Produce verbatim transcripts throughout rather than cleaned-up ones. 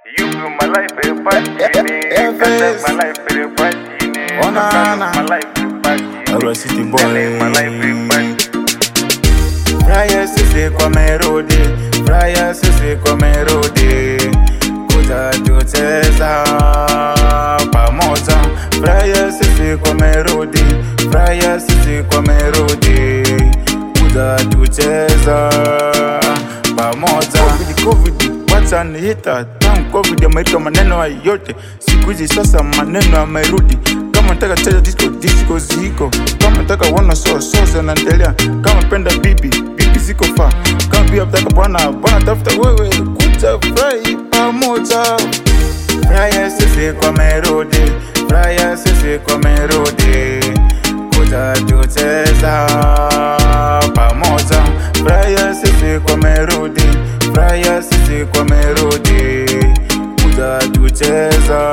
You feel my life a party, my life a party, oh na na, my life a party, Oro City boy, my life a party. Fraya sisi kwa merodi, Fraya sisi kwa merodi, kuja tucheza pamoja. Fraya sisi kwa merodi, Fraya sisi kwa merodi, kuja tucheza pamoja. Covid, Covid, wacha ni hita. Tangu Covid yamerika maneno yote. Siku hizi sasa maneno yamerudi. Kama nataka cheza disco, disco ziko. Kama nataka wana so, so zinaendelea. Kama penda bibi, bibi ziko fa. Kama pia nataka bwana, bwana tafuta wewe. Kuja fry pamoja. Fraya sisi kwa merodi, Fraya sisi kwa merodi, kuja tucheza pamoja. Fraya sisi kwa merodi, Fraya sisi kwa merodi, kuja tucheza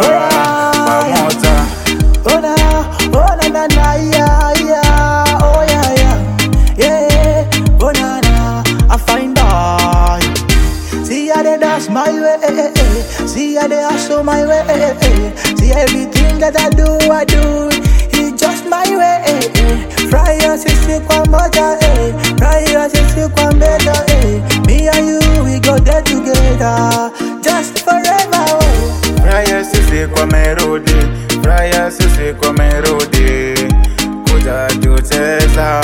pamoja. Oh na, oh na na na, yeah, yeah, oh yeah, yeah, yeah, oh na na, I find boy. See how they dance my way, see how they hustle my way, see everything that I do, I do, it's just my way. Fraya sisi kwa moja, Fraya sisi kwa mbeda, me and you, we go there together, just forever. Fraya sisi kwa merodi, Fraya sisi kwa merodi, kuja tucheza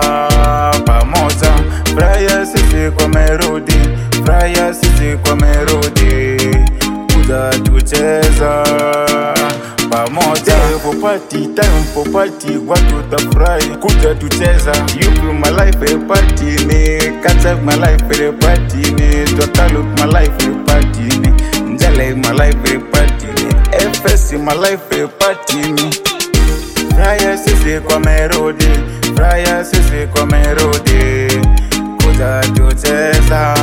pamoja. Fraya sisi kwa merodi, Fraya sisi kwa merodi, kuja tucheza pamoja. For party, time for party, watu tafurahi, kuja tucheza. You feel my life a party ni, catch up my life a party ni, toka look my life a party ni, njale my life a party ni, F S my life a party ni. Fraya sisi kwa merodi, Fraya sisi kwa merodi, kuja tucheza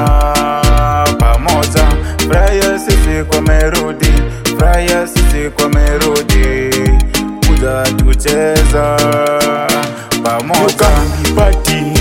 pamoja. Fraya sisi kwa merodi, Fraya sisi kwa merodi, kuja tucheza pamoja. Party